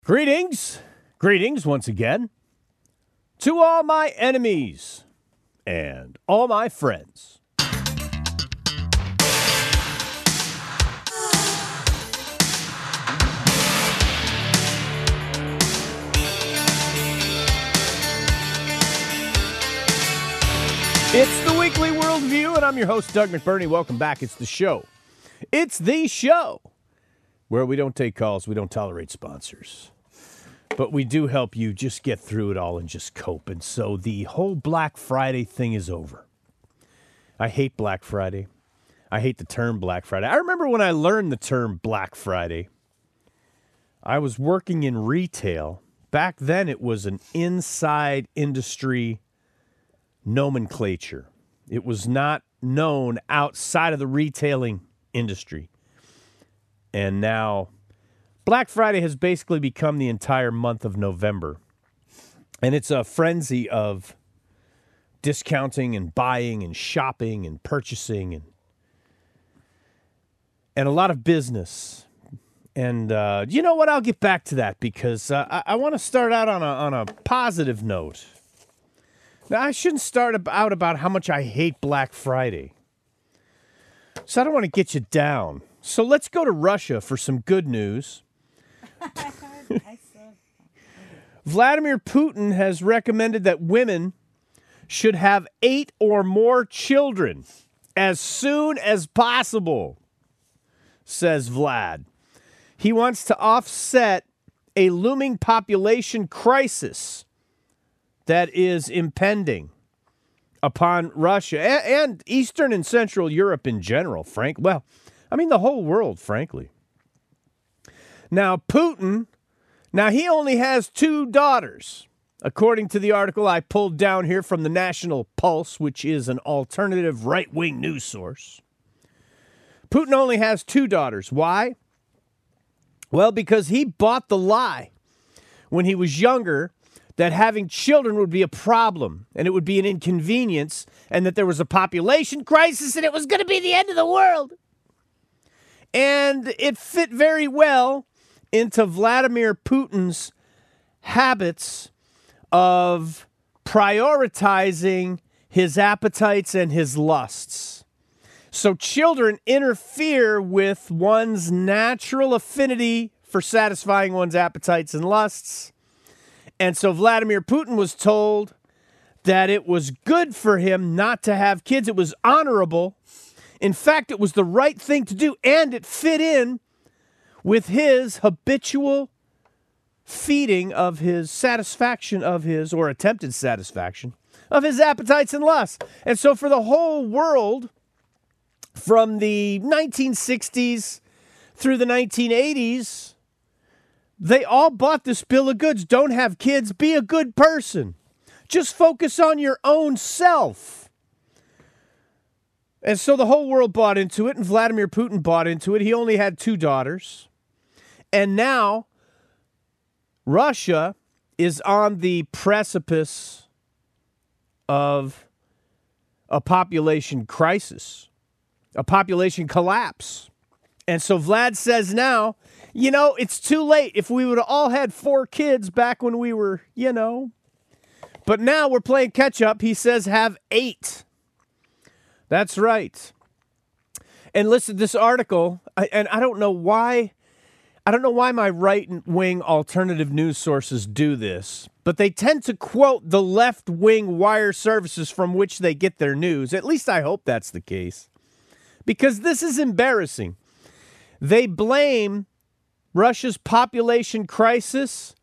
Greetings once again to all my enemies and all my friends. It's the Weekly Worldview, and I'm your host, Doug McBurney. Welcome back. It's the show. It's the show where we don't take calls, we don't tolerate sponsors. But we do help you just get through it all and just cope. And so the whole Black Friday thing is over. I hate Black Friday. I hate the term Black Friday. I remember when I learned the term Black Friday, I was working in retail. Back then, it was an inside industry nomenclature. It was not known outside of the retailing industry. And now Black Friday has basically become the entire month of November. And it's a frenzy of discounting and buying and shopping and purchasing and a lot of business. And you know what? I'll get back to that because I want to start out on a positive note. Now, I shouldn't start out about how much I hate Black Friday. So I don't want to get you down. So let's go to Russia for some good news. Vladimir Putin has recommended that women should have 8 or more children as soon as possible, says Vlad. He wants to offset a looming population crisis that is impending upon Russia and Eastern and Central Europe in general, the whole world, frankly. Now, Putin, he only has 2 daughters, according to the article I pulled down here from the National Pulse, which is an alternative right-wing news source. Putin only has 2 daughters. Why? Well, because he bought the lie when he was younger that having children would be a problem and it would be an inconvenience and that there was a population crisis and it was going to be the end of the world. And it fit very well into Vladimir Putin's habits of prioritizing his appetites and his lusts. So children interfere with one's natural affinity for satisfying one's appetites and lusts. And so Vladimir Putin was told that it was good for him not to have kids. It was honorable. In fact, it was the right thing to do, and it fit in with his habitual feeding of his satisfaction of his, or attempted satisfaction, of his appetites and lusts. And so for the whole world, from the 1960s through the 1980s, they all bought this bill of goods. Don't have kids. Be a good person. Just focus on your own self. And so the whole world bought into it, and Vladimir Putin bought into it. He only had 2 daughters. And now Russia is on the precipice of a population crisis, a population collapse. And so Vlad says now, it's too late. If we would have all had 4 kids back when we were, But now we're playing catch up. He says have 8. That's right. And listen, this article, and I don't know why my right-wing alternative news sources do this, but they tend to quote the left-wing wire services from which they get their news. At least I hope that's the case. Because this is embarrassing. They blame Russia's population crisis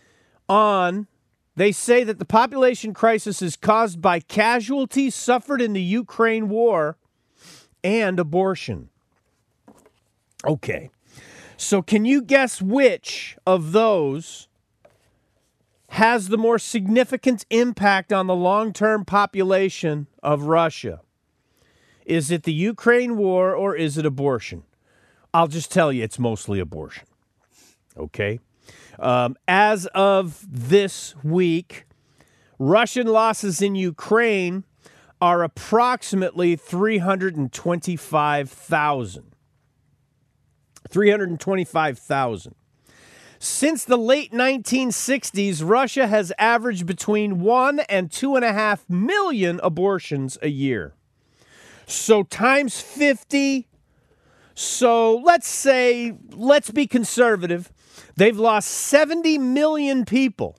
they say that the population crisis is caused by casualties suffered in the Ukraine war and abortion. Okay, so can you guess which of those has the more significant impact on the long-term population of Russia? Is it the Ukraine war or is it abortion? I'll just tell you, it's mostly abortion. Okay? As of this week, Russian losses in Ukraine are approximately 325,000. 325,000. Since the late 1960s, Russia has averaged between 1 and 2.5 million abortions a year. So times 50. So let's be conservative. They've lost 70 million people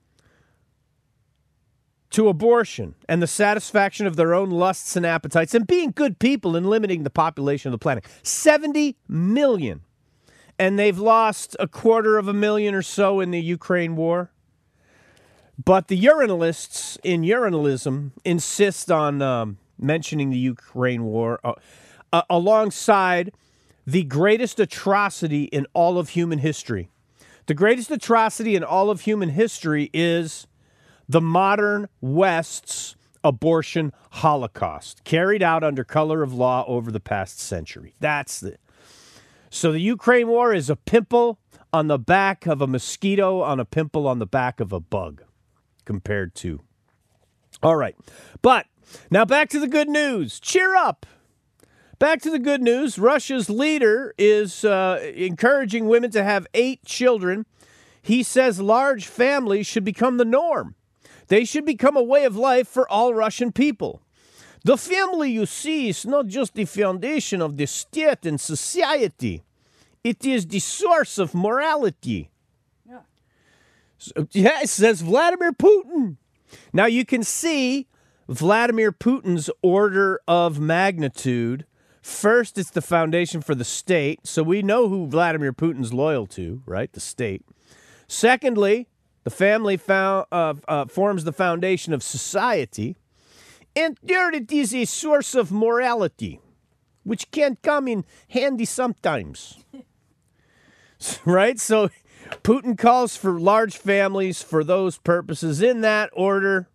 to abortion and the satisfaction of their own lusts and appetites and being good people and limiting the population of the planet. 70 million. And they've lost 250,000 or so in the Ukraine war. But the urinalists in urinalism insist on mentioning the Ukraine war alongside the greatest atrocity in all of human history. The greatest atrocity in all of human history is the modern West's abortion holocaust, carried out under color of law over the past century. So the Ukraine war is a pimple on the back of a mosquito on a pimple on the back of a bug compared to. All right. But now back to the good news. Cheer up. Back to the good news. Russia's leader is encouraging women to have 8 children. He says large families should become the norm. They should become a way of life for all Russian people. The family, you see, is not just the foundation of the state and society. It is the source of morality. Yeah. So, says Vladimir Putin. Now you can see Vladimir Putin's order of magnitude. First, it's the foundation for the state. So we know who Vladimir Putin's loyal to, right? The state. Secondly, the family forms the foundation of society. And third, it is a source of morality, which can come in handy sometimes. Right? So Putin calls for large families for those purposes in that order.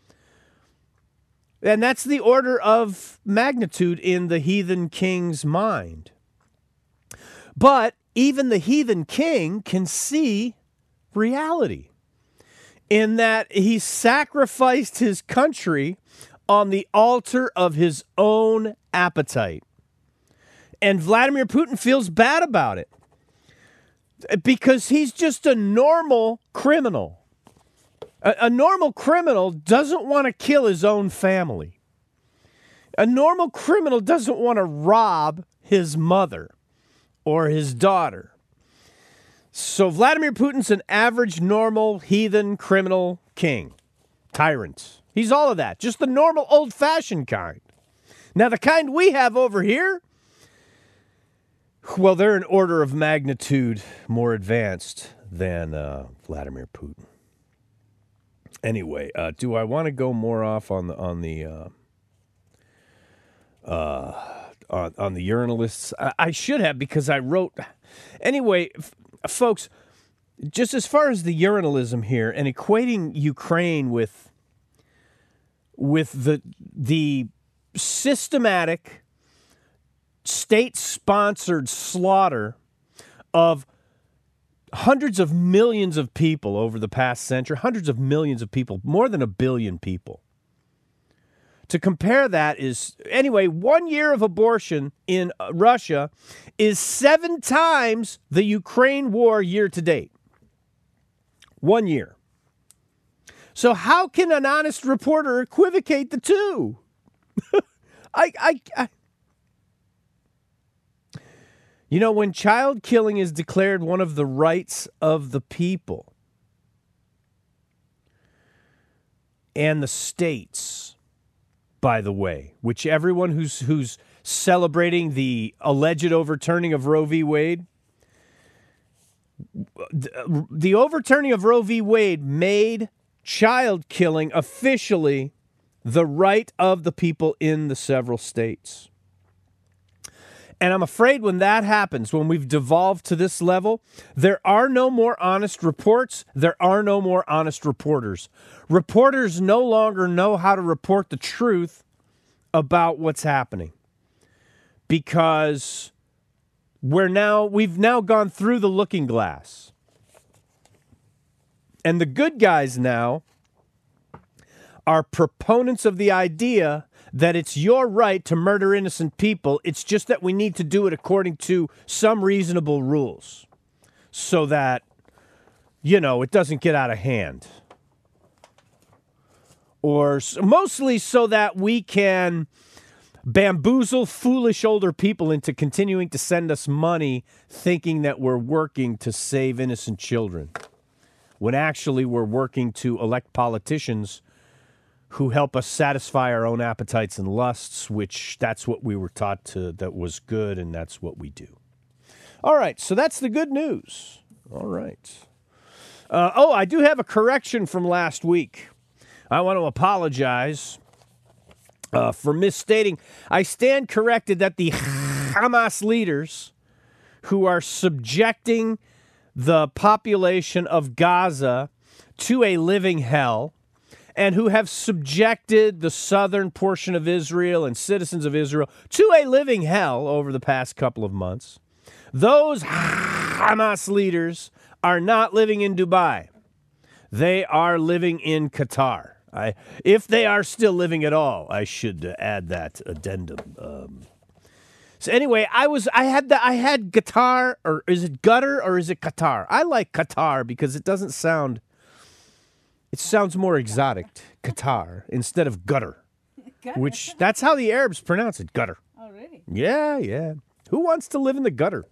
And that's the order of magnitude in the heathen king's mind. But even the heathen king can see reality in that he sacrificed his country on the altar of his own appetite. And Vladimir Putin feels bad about it because he's just a normal criminal. A normal criminal doesn't want to kill his own family. A normal criminal doesn't want to rob his mother or his daughter. So Vladimir Putin's an average, normal, heathen, criminal king, tyrant. He's all of that, just the normal, old-fashioned kind. Now, the kind we have over here, well, they're an order of magnitude more advanced than Vladimir Putin. Anyway, do I want to go more off on the urinalists? I should have, because I wrote. Anyway, folks, just as far as the urinalism here and equating Ukraine with the systematic state-sponsored slaughter of hundreds of millions of people over the past century, hundreds of millions of people, more than 1 billion people. To compare that is, anyway, 1 year of abortion in Russia is 7 times the Ukraine war year to date. 1 year. So how can an honest reporter equivocate the two? You know, when child killing is declared one of the rights of the people and the states, by the way, which everyone who's celebrating the alleged overturning of Roe v. Wade, the overturning of Roe v. Wade made child killing officially the right of the people in the several states. And I'm afraid when that happens, when we've devolved to this level, there are no more honest reports. There are no more honest reporters. Reporters no longer know how to report the truth about what's happening because we've now gone through the looking glass. And the good guys now are proponents of the idea that it's your right to murder innocent people. It's just that we need to do it according to some reasonable rules so that it doesn't get out of hand. Or mostly so that we can bamboozle foolish older people into continuing to send us money thinking that we're working to save innocent children, when actually we're working to elect politicians who help us satisfy our own appetites and lusts, which that's what we were taught that was good, and that's what we do. All right, so that's the good news. All right. I do have a correction from last week. I want to apologize for misstating. I stand corrected that the Hamas leaders who are subjecting the population of Gaza to a living hell and who have subjected the southern portion of Israel and citizens of Israel to a living hell over the past couple of months, those Hamas leaders are not living in Dubai. They are living in Qatar. If they are still living at all, I should add that addendum. So anyway, I had Qatar, or is it gutter, or is it Qatar? I like Qatar because it sounds more exotic, Qatar, instead of gutter, which that's how the Arabs pronounce it, gutter. Oh, really? Yeah. Who wants to live in the gutter?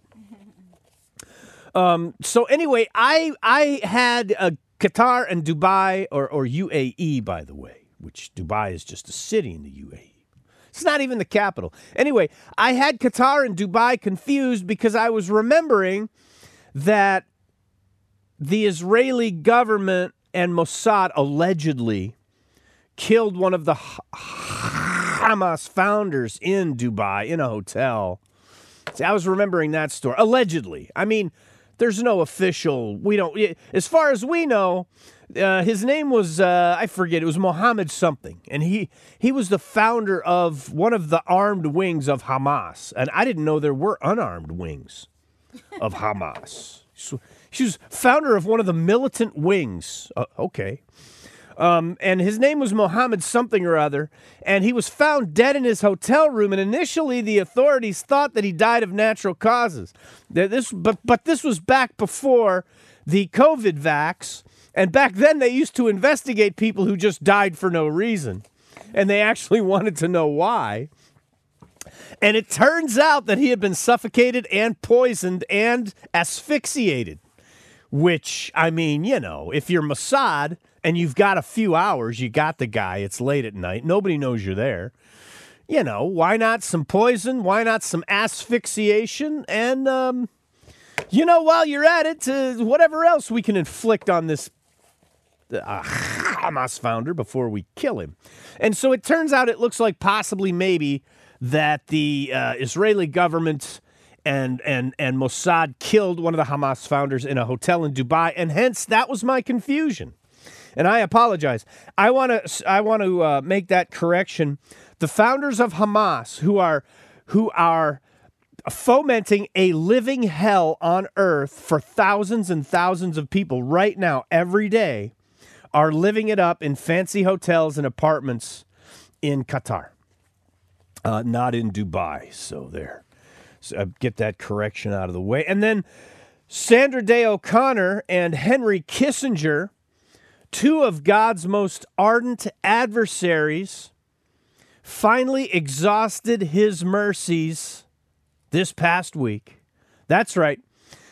So anyway, I had Qatar and Dubai, or UAE, by the way, which Dubai is just a city in the UAE. It's not even the capital. Anyway, I had Qatar and Dubai confused because I was remembering that the Israeli government and Mossad allegedly killed one of the Hamas founders in Dubai in a hotel. See, I was remembering that story. Allegedly. I mean, there's no official, as far as we know, his name was, I forget, it was Mohammed something. And he was the founder of one of the armed wings of Hamas. And I didn't know there were unarmed wings of Hamas. She was founder of one of the militant wings. Okay. And his name was Mohammed something or other, and he was found dead in his hotel room, and initially the authorities thought that he died of natural causes. But this was back before the COVID vax, and back then they used to investigate people who just died for no reason, and they actually wanted to know why. And it turns out that he had been suffocated and poisoned and asphyxiated, which, I mean, if you're Mossad and you've got a few hours, you got the guy, it's late at night, nobody knows you're there. Why not some poison? Why not some asphyxiation? And, while you're at it, whatever else we can inflict on this Hamas founder before we kill him. And so it turns out it looks like possibly maybe that the Israeli government and Mossad killed one of the Hamas founders in a hotel in Dubai, and hence that was my confusion. And I apologize. I want to make that correction. The founders of Hamas, who are fomenting a living hell on earth for thousands and thousands of people right now, every day, are living it up in fancy hotels and apartments in Qatar, not in Dubai. So there. So get that correction out of the way. And then Sandra Day O'Connor and Henry Kissinger, two of God's most ardent adversaries, finally exhausted his mercies this past week. That's right.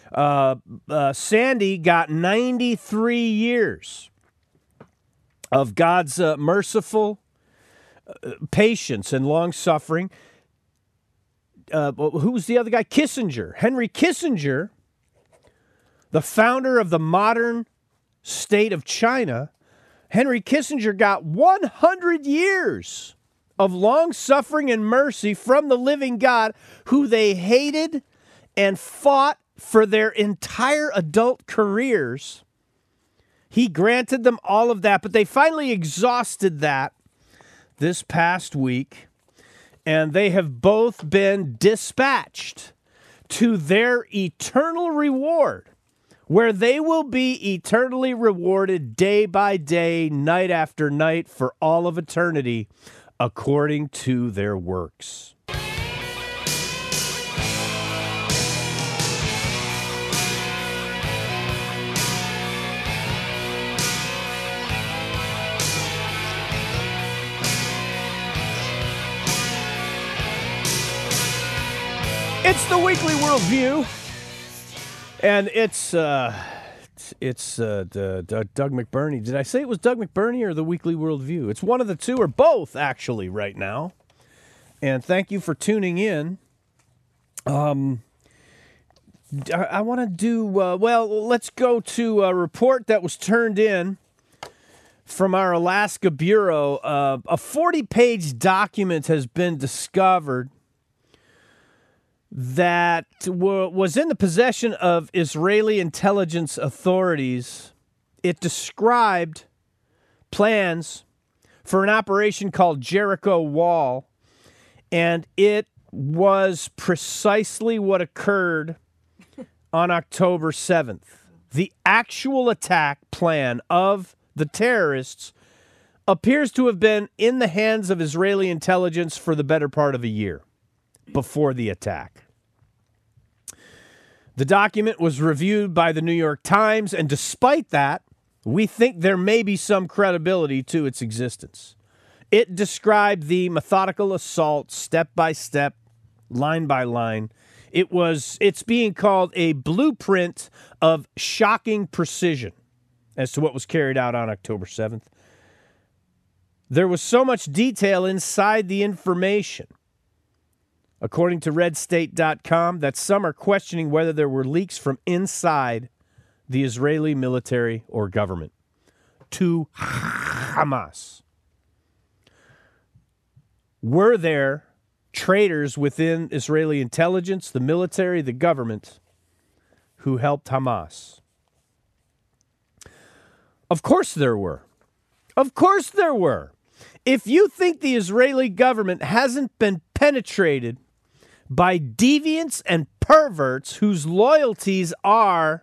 Sandy got 93 years of God's merciful patience and long-suffering. Who was the other guy? Kissinger. Henry Kissinger, the founder of the modern state of China. Henry Kissinger got 100 years of long-suffering and mercy from the living God, who they hated and fought for their entire adult careers. He granted them all of that, but they finally exhausted that this past week, and they have both been dispatched to their eternal reward, where they will be eternally rewarded day by day, night after night, for all of eternity, according to their works. It's the Weekly Worldview, and it's Doug McBurney. Did I say it was Doug McBurney or the Weekly Worldview? It's one of the two, or both, actually, right now. And thank you for tuning in. I want to do, let's go to a report that was turned in from our Alaska Bureau. A 40-page document has been discovered that was in the possession of Israeli intelligence authorities. It described plans for an operation called Jericho Wall, and it was precisely what occurred on October 7th. The actual attack plan of the terrorists appears to have been in the hands of Israeli intelligence for the better part of a year before the attack. The document was reviewed by the New York Times, and despite that, we think there may be some credibility to its existence. It described the methodical assault step by step, line by line. It's being called a blueprint of shocking precision as to what was carried out on October 7th. There was so much detail inside the information, according to RedState.com, that some are questioning whether there were leaks from inside the Israeli military or government to Hamas. Were there traitors within Israeli intelligence, the military, the government, who helped Hamas? Of course there were. Of course there were. If you think the Israeli government hasn't been penetrated by deviants and perverts whose loyalties are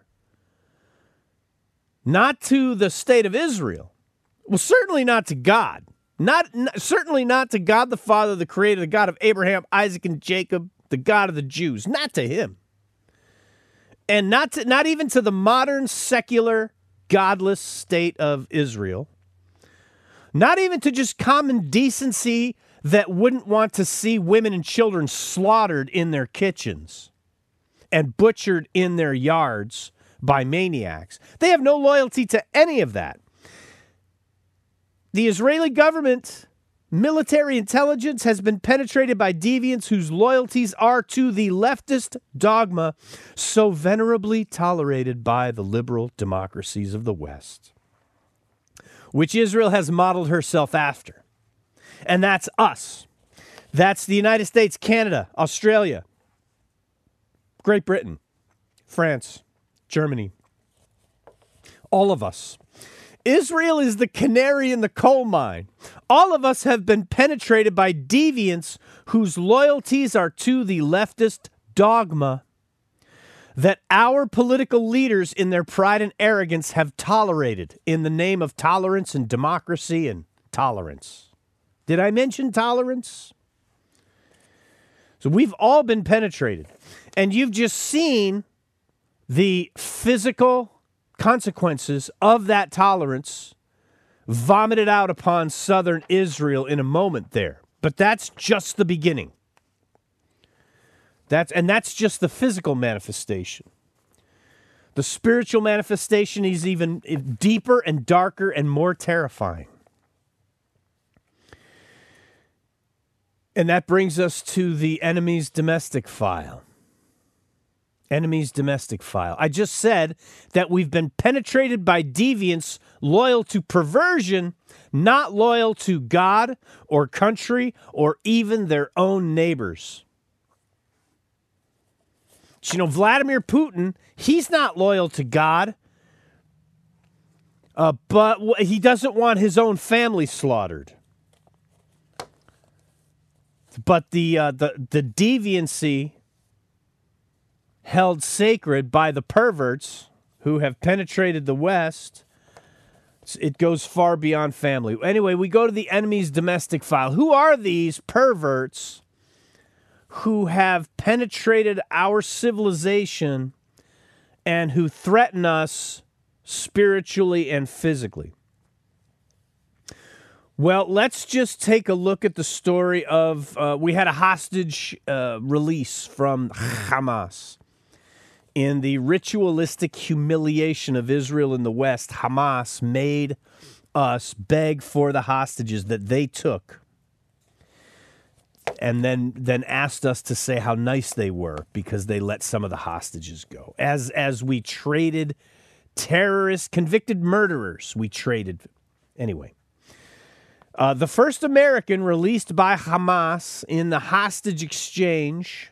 not to the state of Israel, well, certainly not to God, certainly not to God the Father, the Creator, the God of Abraham, Isaac, and Jacob, the God of the Jews, not to Him, and not even to the modern secular, godless state of Israel, not even to just common decency that wouldn't want to see women and children slaughtered in their kitchens and butchered in their yards by maniacs. They have no loyalty to any of that. The Israeli government, military intelligence, has been penetrated by deviants whose loyalties are to the leftist dogma so venerably tolerated by the liberal democracies of the West, which Israel has modeled herself after. And that's us. That's the United States, Canada, Australia, Great Britain, France, Germany. All of us. Israel is the canary in the coal mine. All of us have been penetrated by deviants whose loyalties are to the leftist dogma that our political leaders in their pride and arrogance have tolerated in the name of tolerance and democracy and tolerance. Did I mention tolerance? So we've all been penetrated. And you've just seen the physical consequences of that tolerance vomited out upon southern Israel in a moment there. But that's just the beginning. That's just the physical manifestation. The spiritual manifestation is even deeper and darker and more terrifying. And that brings us to the enemy's domestic file. Enemy's domestic file. I just said that we've been penetrated by deviants loyal to perversion, not loyal to God or country or even their own neighbors. You know, Vladimir Putin, he's not loyal to God, but he doesn't want his own family slaughtered. But the deviancy held sacred by the perverts who have penetrated the West, it goes far beyond family. Anyway, we go to the enemy's domestic file. Who are these perverts who have penetrated our civilization and who threaten us spiritually and physically? Well, let's just take a look at the story of we had a hostage release from Hamas. In the ritualistic humiliation of Israel in the West, Hamas made us beg for the hostages that they took, and then asked us to say how nice they were because they let some of the hostages go. As we traded terrorists, convicted murderers, we traded. Anyway, the first American released by Hamas in the hostage exchange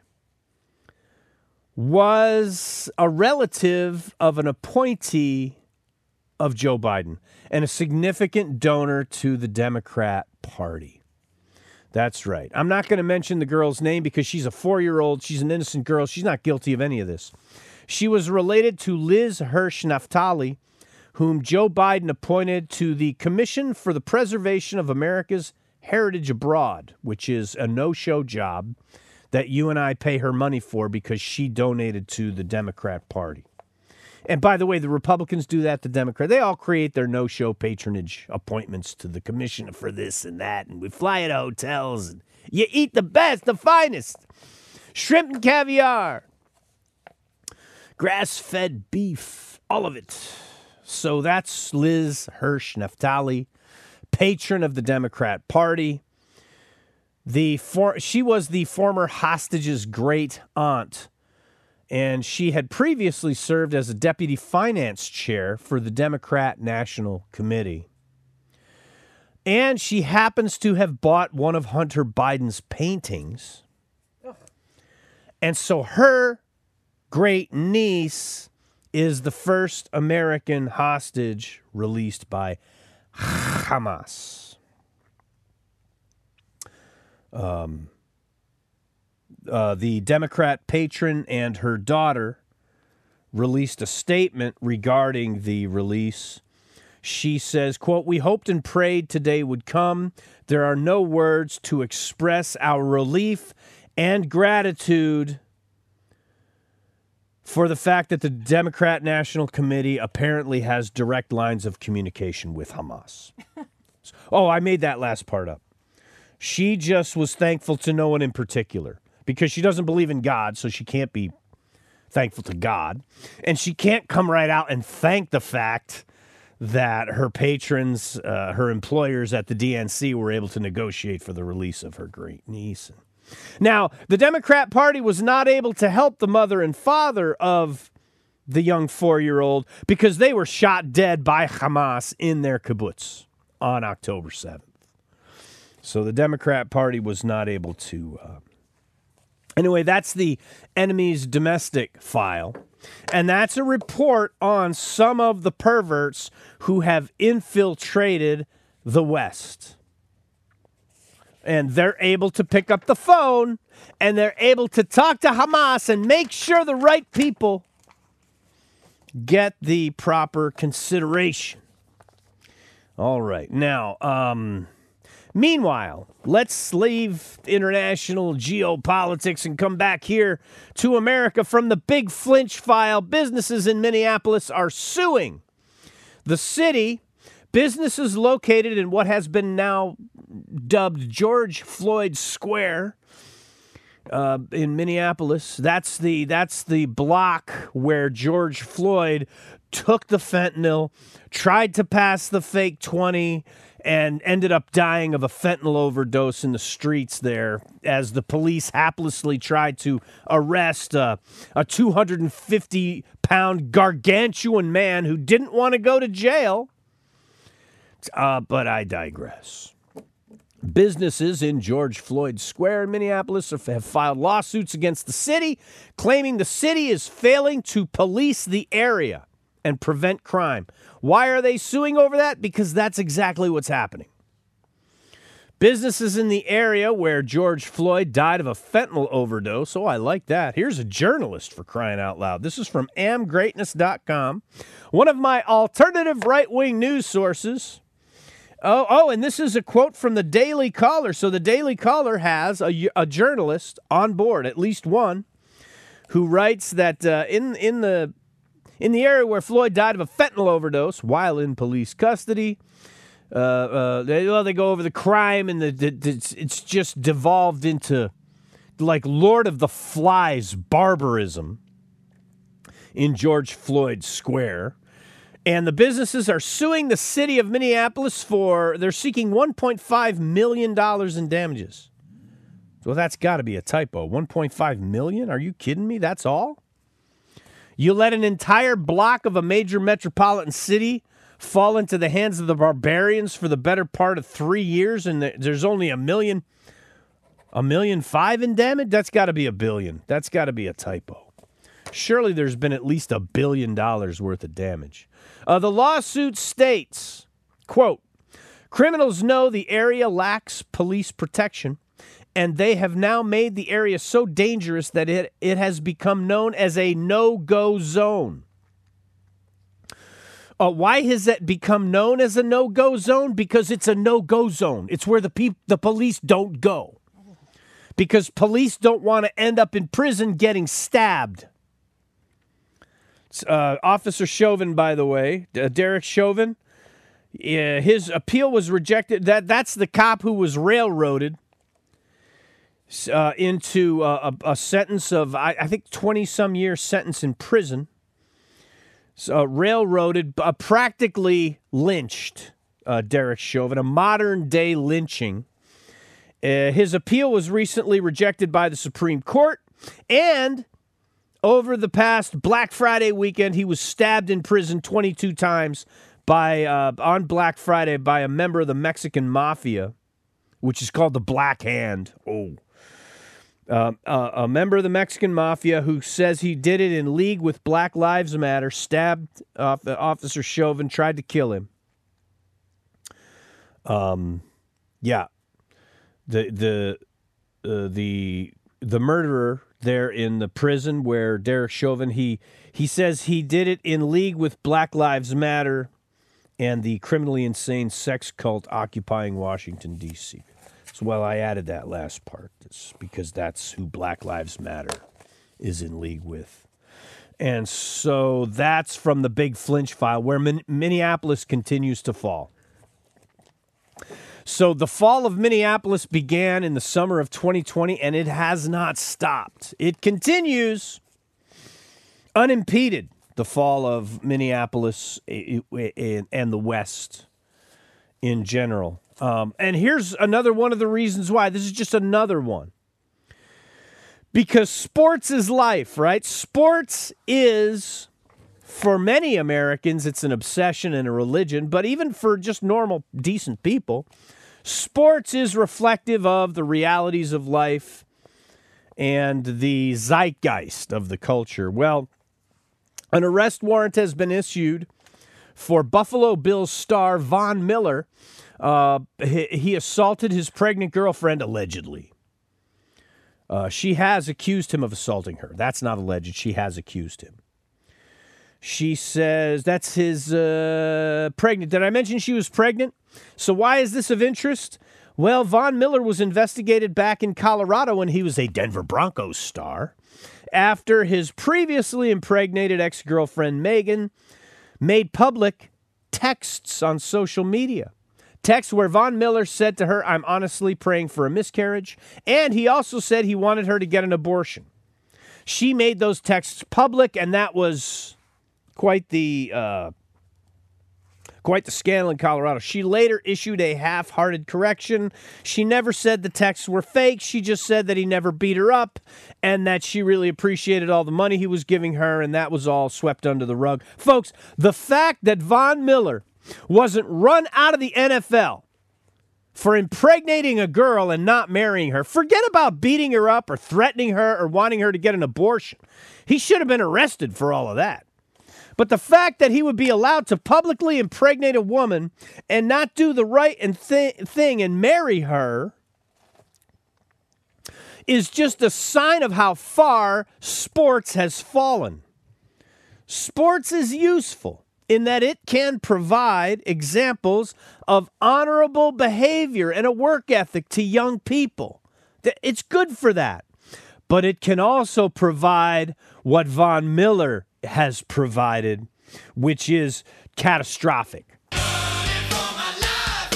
was a relative of an appointee of Joe Biden and a significant donor to the Democrat Party. That's right. I'm not going to mention the girl's name because she's a 4-year-old. She's an innocent girl. She's not guilty of any of this. She was related to Liz Hirsch Naftali, whom Joe Biden appointed to the Commission for the Preservation of America's Heritage Abroad, which is a no-show job that you and I pay her money for because she donated to the Democrat Party. And by the way, the Republicans do that, the Democrats. They all create their no-show patronage appointments to the commission for this and that, and we fly to hotels, and you eat the best, the finest. Shrimp and caviar, grass-fed beef, all of it. So that's Liz Hirsch Naftali, patron of the Democrat Party. She was the former hostage's great aunt, and she had previously served as a deputy finance chair for the Democrat National Committee. And she happens to have bought one of Hunter Biden's paintings. And so her great niece is the first American hostage released by Hamas. The Democrat patron and her daughter released a statement regarding the release. She says, quote, "We hoped and prayed today would come. There are no words to express our relief and gratitude for the fact that the Democrat National Committee apparently has direct lines of communication with Hamas." Oh, I made that last part up. She just was thankful to no one in particular because she doesn't believe in God, so she can't be thankful to God. And she can't come right out and thank the fact that her patrons, her employers at the DNC were able to negotiate for the release of her great niece. Now, the Democrat Party was not able to help the mother and father of the young 4-year-old because they were shot dead by Hamas in their kibbutz on October 7th. So the Democrat Party was not able to. Anyway, that's the enemy's domestic file. And that's a report on some of the perverts who have infiltrated the West. And they're able to pick up the phone and they're able to talk to Hamas and make sure the right people get the proper consideration. All right. Now, meanwhile, let's leave international geopolitics and come back here to America from the Big Flinch file. Businesses in Minneapolis are suing the city. Businesses located in what has been now dubbed George Floyd Square in Minneapolis. That's the block where George Floyd took the fentanyl, tried to pass the fake 20, and ended up dying of a fentanyl overdose in the streets there as the police haplessly tried to arrest a 250-pound gargantuan man who didn't want to go to jail. But I digress. Businesses in George Floyd Square in Minneapolis have filed lawsuits against the city, claiming the city is failing to police the area and prevent crime. Why are they suing over that? Because that's exactly what's happening. Businesses in the area where George Floyd died of a fentanyl overdose. Oh, I like that. Here's a journalist, for crying out loud. This is from amgreatness.com, one of my alternative right-wing news sources. Oh, and this is a quote from the Daily Caller. So the Daily Caller has a journalist on board, at least one, who writes that in the area where Floyd died of a fentanyl overdose while in police custody, They go over the crime, and it's just devolved into like Lord of the Flies barbarism in George Floyd Square. And the businesses are suing the city of Minneapolis they're seeking $1.5 million in damages. Well, that's got to be a typo. $1.5 million? Are you kidding me? That's all? You let an entire block of a major metropolitan city fall into the hands of the barbarians for the better part of 3 years, and there's only $1.5 million in damage? That's got to be $1 billion. That's got to be a typo. Surely there's been at least $1 billion worth of damage. The lawsuit states, quote, criminals know the area lacks police protection, and they have now made the area so dangerous that it has become known as a no-go zone. Why has that become known as a no-go zone? Because it's a no-go zone. It's where the police don't go. Because police don't want to end up in prison getting stabbed. Officer Chauvin, by the way, Derek Chauvin, his appeal was rejected. That's the cop who was railroaded into a sentence of, I think, 20-some year sentence in prison. Railroaded, practically lynched Derek Chauvin, a modern-day lynching. His appeal was recently rejected by the Supreme Court, and over the past Black Friday weekend, he was stabbed in prison 22 times on Black Friday by a member of the Mexican Mafia, which is called the Black Hand. A member of the Mexican Mafia who says he did it in league with Black Lives Matter, stabbed Officer Chauvin, tried to kill him. Yeah. The murderer there in the prison where Derek Chauvin, he says he did it in league with Black Lives Matter and the criminally insane sex cult occupying Washington, D.C. So, well, I added that last part because that's who Black Lives Matter is in league with. And so that's from the Big Flinch file where Minneapolis continues to fall. So the fall of Minneapolis began in the summer of 2020, and it has not stopped. It continues unimpeded, the fall of Minneapolis and the West in general. And here's another one of the reasons why. This is just another one. Because sports is life, right? Sports is, for many Americans, it's an obsession and a religion, but even for just normal, decent people, sports is reflective of the realities of life and the zeitgeist of the culture. Well, an arrest warrant has been issued for Buffalo Bills star Von Miller. He assaulted his pregnant girlfriend, allegedly. She has accused him of assaulting her. That's not alleged. She has accused him. She says that's his pregnant. Did I mention she was pregnant? So why is this of interest? Well, Von Miller was investigated back in Colorado when he was a Denver Broncos star after his previously impregnated ex-girlfriend Megan made public texts on social media. Texts where Von Miller said to her, "I'm honestly praying for a miscarriage." And he also said he wanted her to get an abortion. She made those texts public, and that was quite the scandal in Colorado. She later issued a half-hearted correction. She never said the texts were fake. She just said that he never beat her up and that she really appreciated all the money he was giving her, and that was all swept under the rug. Folks, the fact that Von Miller wasn't run out of the NFL for impregnating a girl and not marrying her, forget about beating her up or threatening her or wanting her to get an abortion. He should have been arrested for all of that. But the fact that he would be allowed to publicly impregnate a woman and not do the right thing and marry her is just a sign of how far sports has fallen. Sports is useful in that it can provide examples of honorable behavior and a work ethic to young people. It's good for that. But it can also provide what Von Miller has provided, which is catastrophic. Running for my life,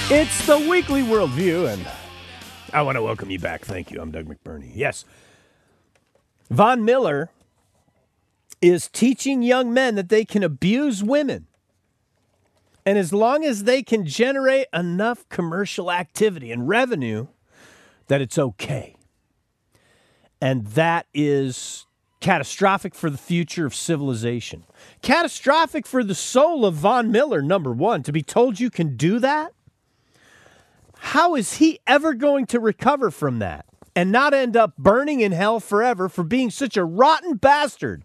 It's the Weekly Worldview, and I want to welcome you back. Thank you. I'm Doug McBurney. Yes. Von Miller is teaching young men that they can abuse women. And as long as they can generate enough commercial activity and revenue, that it's okay. And that is catastrophic for the future of civilization. Catastrophic for the soul of Von Miller, number one, to be told you can do that. How is he ever going to recover from that and not end up burning in hell forever for being such a rotten bastard?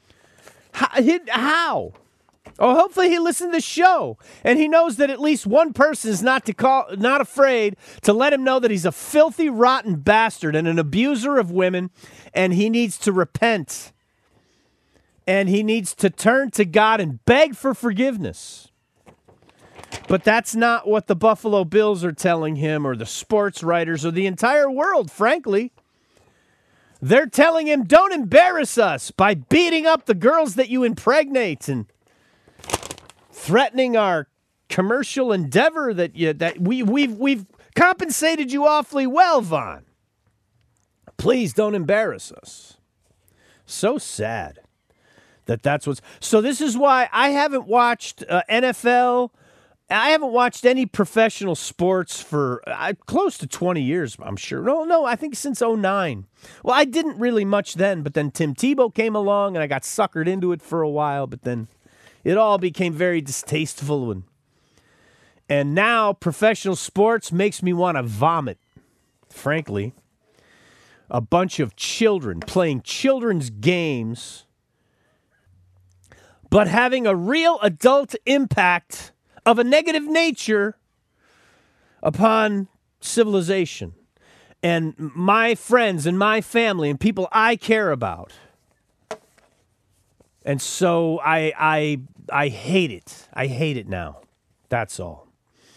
How? Oh, hopefully he listened to the show and he knows that at least one person is not afraid to let him know that he's a filthy, rotten bastard and an abuser of women, and he needs to repent and he needs to turn to God and beg for forgiveness. But that's not what the Buffalo Bills are telling him, or the sports writers, or the entire world, frankly. They're telling him, don't embarrass us by beating up the girls that you impregnate and threatening our commercial endeavor that we've compensated you awfully well, Von. Please don't embarrass us. So sad that's what's... So this is why I haven't watched NFL... I haven't watched any professional sports for close to 20 years, I'm sure. No, I think since 2009. Well, I didn't really much then, but then Tim Tebow came along and I got suckered into it for a while, but then it all became very distasteful. And now professional sports makes me want to vomit, frankly. A bunch of children playing children's games, but having a real adult impact of a negative nature upon civilization and my friends and my family and people I care about. And so I hate it. I hate it now. That's all.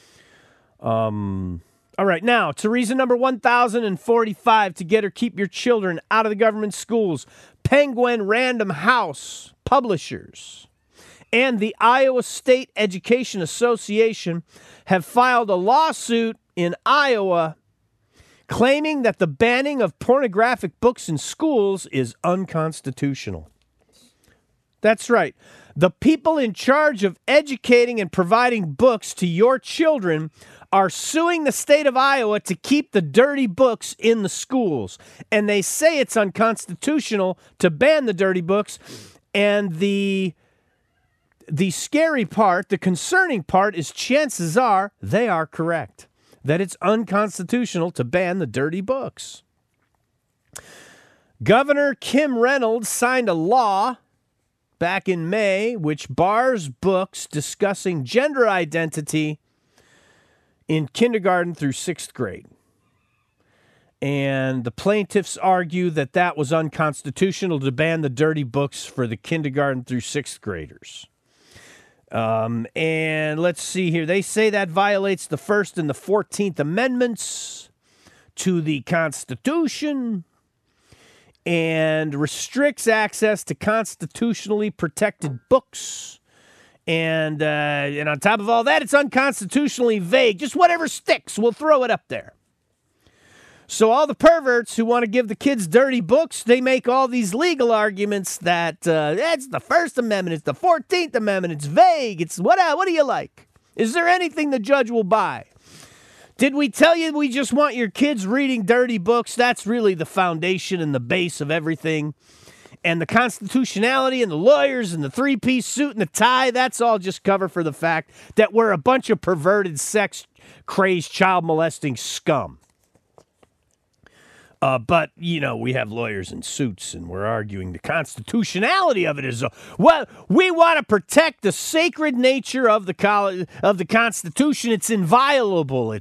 All right, now to reason number 1045 to get or keep your children out of the government schools. Penguin Random House Publishers and the Iowa State Education Association have filed a lawsuit in Iowa claiming that the banning of pornographic books in schools is unconstitutional. That's right. The people in charge of educating and providing books to your children are suing the state of Iowa to keep the dirty books in the schools. And they say it's unconstitutional to ban the dirty books. And the scary part, the concerning part, is chances are they are correct, that it's unconstitutional to ban the dirty books. Governor Kim Reynolds signed a law back in May which bars books discussing gender identity in kindergarten through 6th grade. And the plaintiffs argue that that was unconstitutional to ban the dirty books for the kindergarten through 6th graders. And let's see here. They say that violates the First and the 14th Amendments to the Constitution and restricts access to constitutionally protected books. And on top of all that, it's unconstitutionally vague. Just whatever sticks, we'll throw it up there. So all the perverts who want to give the kids dirty books, they make all these legal arguments that it's the First Amendment, it's the 14th Amendment, it's vague, it's what do you like? Is there anything the judge will buy? Did we tell you we just want your kids reading dirty books? That's really the foundation and the base of everything. And the constitutionality and the lawyers and the three-piece suit and the tie, that's all just cover for the fact that we're a bunch of perverted, sex-crazed, child-molesting scum. But, we have lawyers in suits, and we're arguing the constitutionality of it is, well, we want to protect the sacred nature of the Constitution. It's inviolable.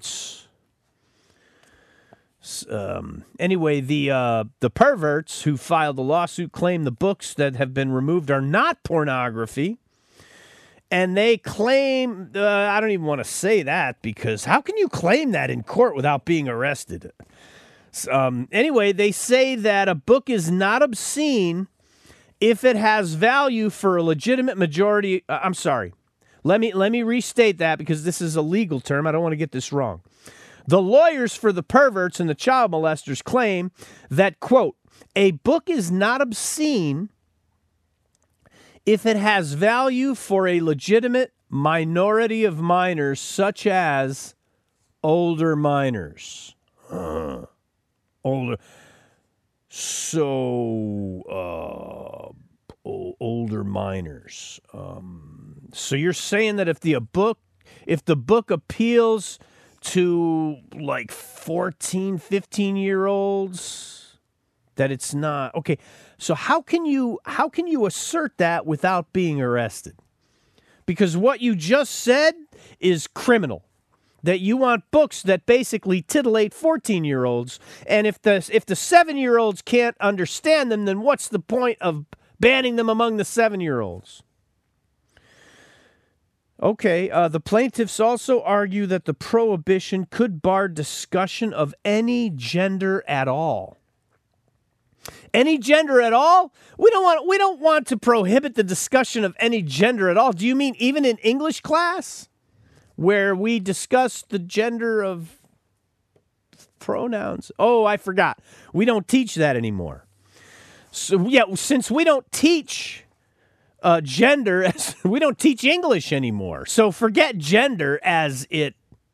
Anyway, the perverts who filed the lawsuit claim the books that have been removed are not pornography. And they claim, I don't even want to say that, because how can you claim that in court without being arrested? Anyway, they say that a book is not obscene if it has value for a legitimate majority. Let me restate that because this is a legal term. I don't want to get this wrong. The lawyers for the perverts and the child molesters claim that, quote, a book is not obscene if it has value for a legitimate minority of minors, such as older minors. Older. So, older minors. So you're saying that if the book appeals to like 14, 15-year-olds, that it's not okay. So how can you assert that without being arrested? Because what you just said is criminal. That you want books that basically titillate 14-year-olds, and if the 7-year-olds can't understand them, then what's the point of banning them among the 7-year-olds? Okay, the plaintiffs also argue that the prohibition could bar discussion of any gender at all. Any gender at all? We don't want to prohibit the discussion of any gender at all. Do you mean even in English class, where we discuss the gender of pronouns? Oh, I forgot. We don't teach that anymore. So yeah, since we don't teach gender, we don't teach English anymore. So forget gender as it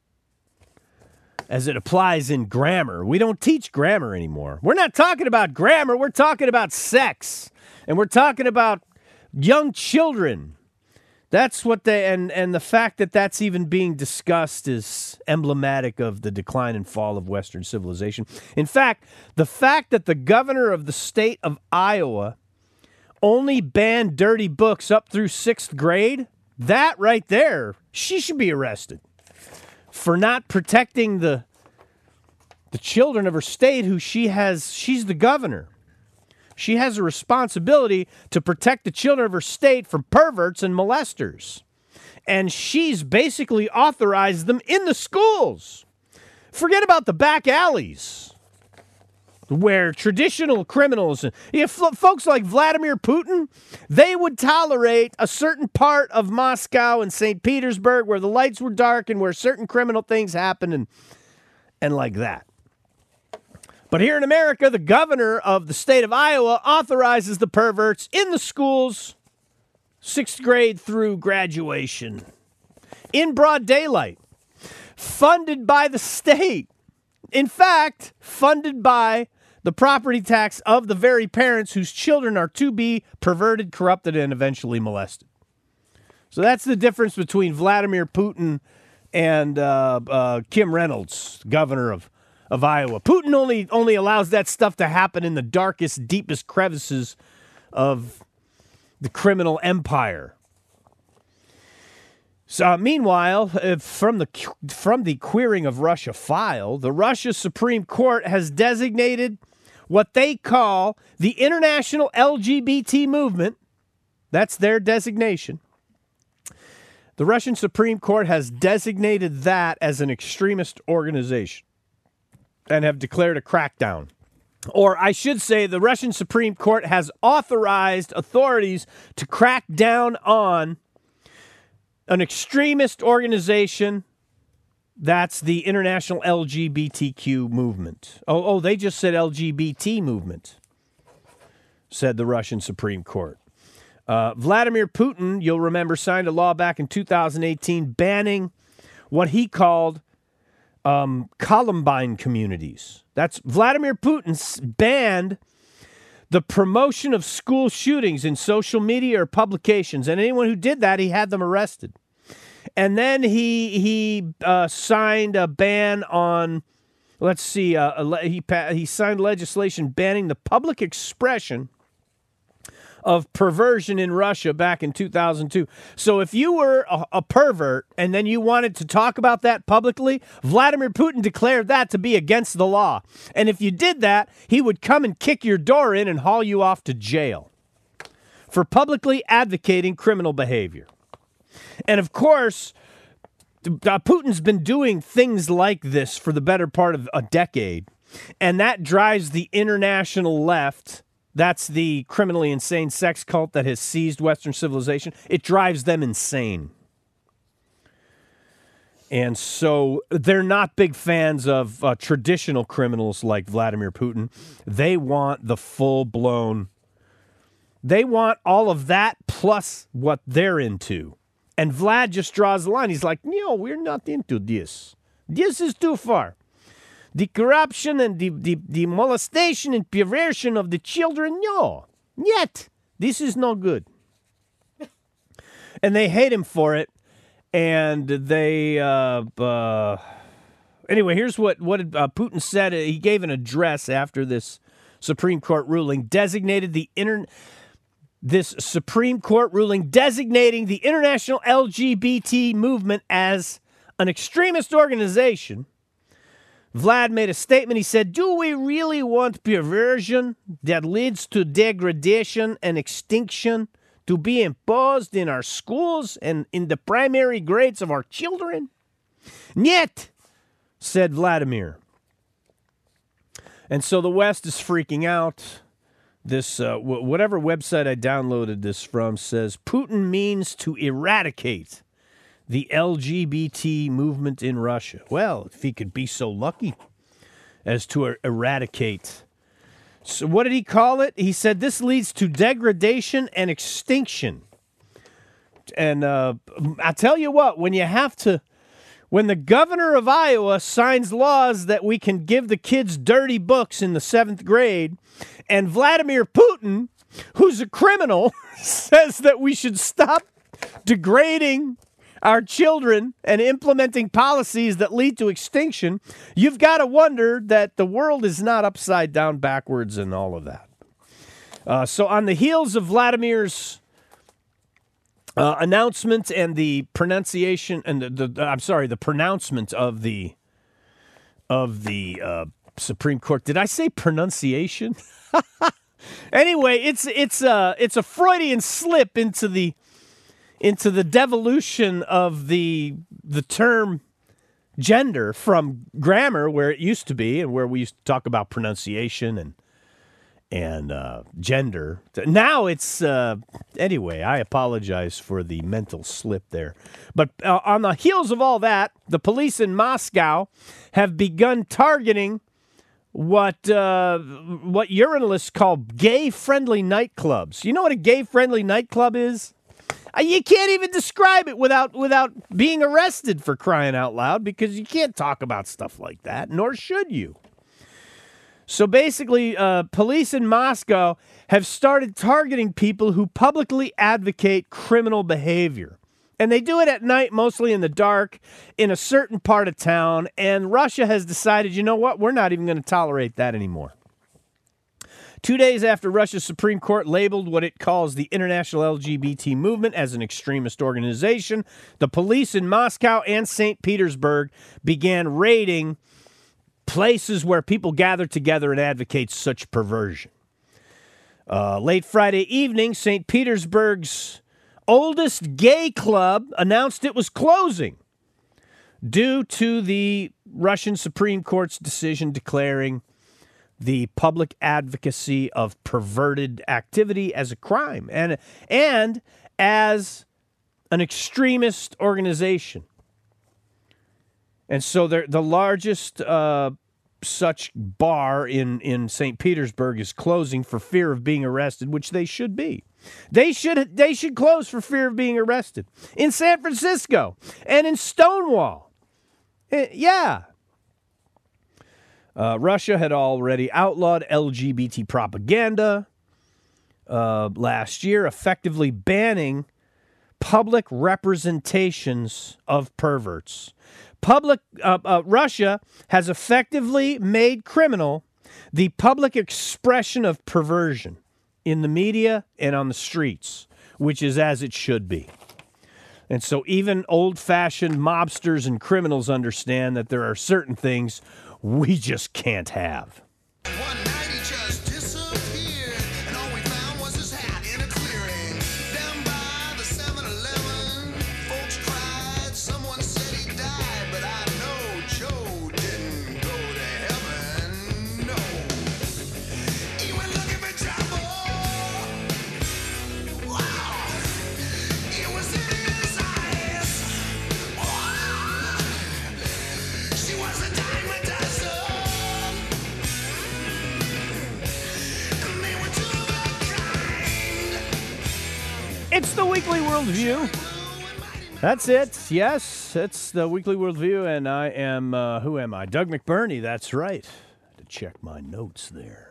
applies in grammar. We don't teach grammar anymore. We're not talking about grammar. We're talking about sex. And we're talking about young children. That's what and the fact that that's even being discussed is emblematic of the decline and fall of Western civilization. In fact, the fact that the governor of the state of Iowa only banned dirty books up through 6th grade, that right there, she should be arrested for not protecting the children of her state who she's the governor. She has a responsibility to protect the children of her state from perverts and molesters. And she's basically authorized them in the schools. Forget about the back alleys where traditional criminals, folks like Vladimir Putin, they would tolerate a certain part of Moscow and St. Petersburg where the lights were dark and where certain criminal things happened and like that. But here in America, the governor of the state of Iowa authorizes the perverts in the schools, 6th grade through graduation, in broad daylight, funded by the state. In fact, funded by the property tax of the very parents whose children are to be perverted, corrupted, and eventually molested. So that's the difference between Vladimir Putin and Kim Reynolds, governor of Iowa. Putin only allows that stuff to happen in the darkest, deepest crevices of the criminal empire. So, meanwhile, from the Queering of Russia file, the Russia Supreme Court has designated what they call the international LGBT movement. That's their designation. The Russian Supreme Court has designated that as an extremist organization and have declared a crackdown. Or I should say the Russian Supreme Court has authorized authorities to crack down on an extremist organization. That's the international LGBTQ movement. Oh, they just said LGBT movement, said the Russian Supreme Court. Vladimir Putin, you'll remember, signed a law back in 2018 banning what he called Columbine communities. That's Vladimir Putin banned the promotion of school shootings in social media or publications, and anyone who did that, he had them arrested. And then he signed a ban on, let's see, he signed legislation banning the public expression of perversion in Russia back in 2002. So if you were a pervert and then you wanted to talk about that publicly, Vladimir Putin declared that to be against the law. And if you did that, he would come and kick your door in and haul you off to jail for publicly advocating criminal behavior. And of course, Putin's been doing things like this for the better part of a decade, and that drives the international left. That's the criminally insane sex cult that has seized Western civilization. It drives them insane. And so they're not big fans of traditional criminals like Vladimir Putin. They want the full-blown, they want all of that plus what they're into. And Vlad just draws the line. He's like, no, we're not into this. This is too far. The corruption and the molestation and perversion of the children, no. Yet, this is no good. And they hate him for it. And they, anyway, here's what Putin said. He gave an address after this Supreme Court ruling, designating the international LGBT movement as an extremist organization. Vlad made a statement. He said, do we really want perversion that leads to degradation and extinction to be imposed in our schools and in the primary grades of our children? Niet, said Vladimir. And so the West is freaking out. This, whatever website I downloaded this from says Putin means to eradicate the LGBT movement in Russia. Well, if he could be so lucky as to eradicate. So what did he call it? He said this leads to degradation and extinction. And I tell you what, when the governor of Iowa signs laws that we can give the kids dirty books in the 7th grade, and Vladimir Putin, who's a criminal, says that we should stop degrading our children and implementing policies that lead to extinction, you've got to wonder that the world is not upside down backwards and all of that. So on the heels of Vladimir's announcement and the pronunciation and the pronouncement of the Supreme Court. Did I say pronunciation? Anyway, it's a Freudian slip into the devolution of the term gender from grammar, where it used to be and where we used to talk about pronunciation and gender. Now it's anyway. I apologize for the mental slip there. But on the heels of all that, the police in Moscow have begun targeting what urinalists call gay-friendly nightclubs. You know what a gay-friendly nightclub is? You can't even describe it without being arrested, for crying out loud, because you can't talk about stuff like that, nor should you. So basically, police in Moscow have started targeting people who publicly advocate criminal behavior. And they do it at night, mostly in the dark, in a certain part of town. And Russia has decided, you know what, we're not even going to tolerate that anymore. 2 days after Russia's Supreme Court labeled what it calls the international LGBT movement as an extremist organization, the police in Moscow and St. Petersburg began raiding places where people gather together and advocate such perversion. Late Friday evening, St. Petersburg's oldest gay club announced it was closing due to the Russian Supreme Court's decision declaring the public advocacy of perverted activity as a crime and as an extremist organization. And so the largest such bar in St. Petersburg is closing for fear of being arrested, which they should be. They should close for fear of being arrested. In San Francisco and in Stonewall. Yeah. Russia had already outlawed LGBT propaganda last year, effectively banning public representations of perverts. Russia has effectively made criminal the public expression of perversion in the media and on the streets, which is as it should be. And so even old-fashioned mobsters and criminals understand that there are certain things we just can't have. One night he just disappeared, and all we found was his hat in a clearing. Down by the 7-Eleven, folks cried, someone said he died, but I know Joe didn't go to heaven, no. He went looking for trouble. Wow. It was in his eyes. Wow. It's the Weekly Worldview. That's it. Yes, it's the Weekly Worldview, and I am, who am I? Doug McBurney, that's right. I had to check my notes there.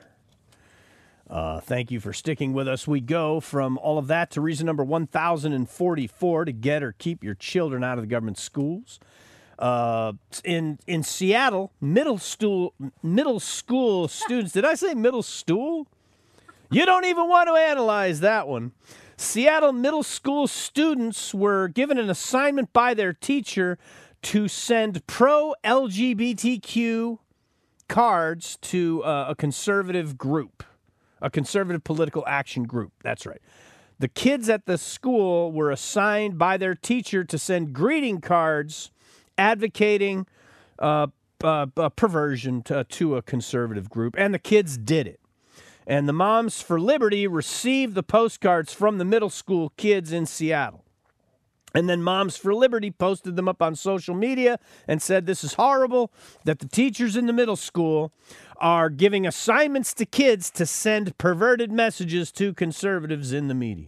Thank you for sticking with us. We go from all of that to reason number 1044 to get or keep your children out of the government schools. In Seattle, middle school students, did I say middle stool? You don't even want to analyze that one. Seattle middle school students were given an assignment by their teacher to send pro-LGBTQ cards to a conservative group, a conservative political action group. That's right. The kids at the school were assigned by their teacher to send greeting cards advocating perversion to a conservative group, and the kids did it. And the Moms for Liberty received the postcards from the middle school kids in Seattle. And then Moms for Liberty posted them up on social media and said this is horrible, that the teachers in the middle school are giving assignments to kids to send perverted messages to conservatives in the media.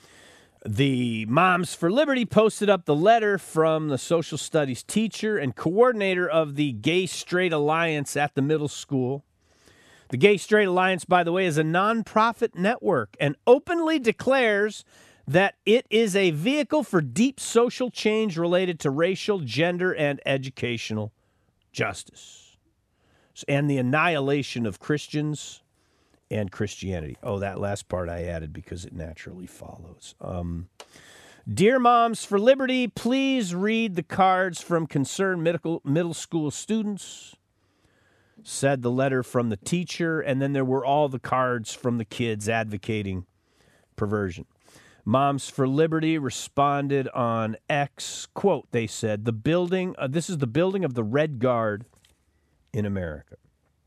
The Moms for Liberty posted up the letter from the social studies teacher and coordinator of the Gay Straight Alliance at the middle school. The Gay Straight Alliance, by the way, is a nonprofit network and openly declares that it is a vehicle for deep social change related to racial, gender, and educational justice, and the annihilation of Christians and Christianity. Oh, that last part I added because it naturally follows. Dear Moms for Liberty, please read the cards from concerned middle school students, said the letter from the teacher, and then there were all the cards from the kids advocating perversion. Moms for Liberty responded on X, quote, they said, this is the building of the Red Guard in America.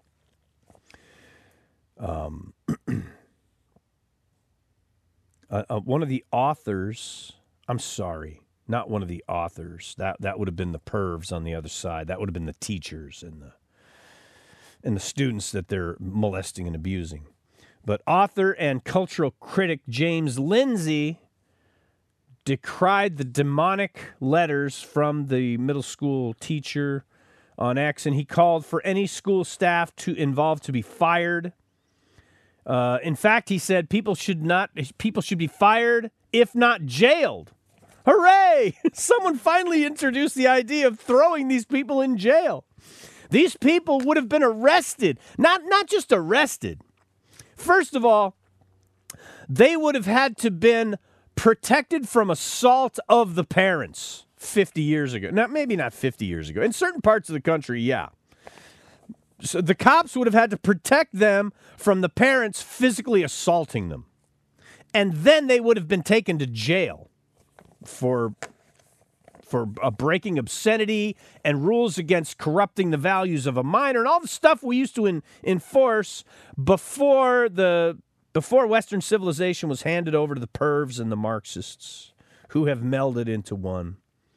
One of the authors, I'm sorry, not one of the authors, that would have been the pervs on the other side. That would have been the teachers and the students that they're molesting and abusing. But author and cultural critic James Lindsay decried the demonic letters from the middle school teacher on X, and he called for any school staff involved to be fired. In fact, he said people should be fired, if not jailed. Hooray! Someone finally introduced the idea of throwing these people in jail. These people would have been arrested, not just arrested. First of all, they would have had to been protected from assault of the parents 50 years ago. Now, maybe not 50 years ago. In certain parts of the country, yeah. So the cops would have had to protect them from the parents physically assaulting them. And then they would have been taken to jail for breaking obscenity and rules against corrupting the values of a minor and all the stuff we used to enforce before Western civilization was handed over to the pervs and the Marxists, who have melded into one.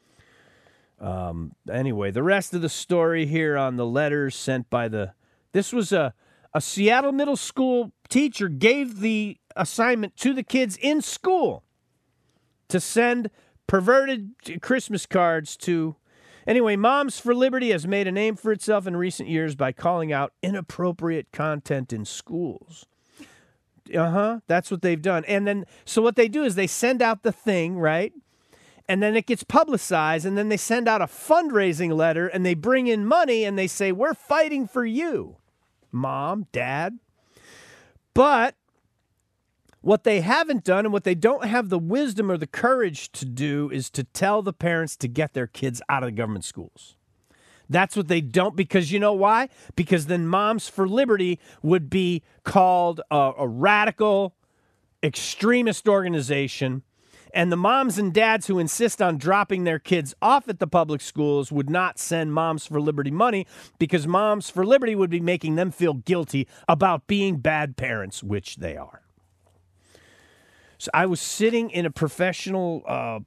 Anyway, the rest of the story here on the letters sent by this was a Seattle middle school teacher gave the assignment to the kids in school to send perverted Christmas cards to. Anyway, Moms for Liberty has made a name for itself in recent years by calling out inappropriate content in schools. That's what they've done. And then, so what they do is they send out the thing, right? And then it gets publicized, and then they send out a fundraising letter, and they bring in money, and they say, we're fighting for you, Mom, Dad. But what they haven't done and what they don't have the wisdom or the courage to do is to tell the parents to get their kids out of the government schools. That's what they don't, because you know why? Because then Moms for Liberty would be called a radical extremist organization, and the moms and dads who insist on dropping their kids off at the public schools would not send Moms for Liberty money, because Moms for Liberty would be making them feel guilty about being bad parents, which they are. So I was sitting in a professional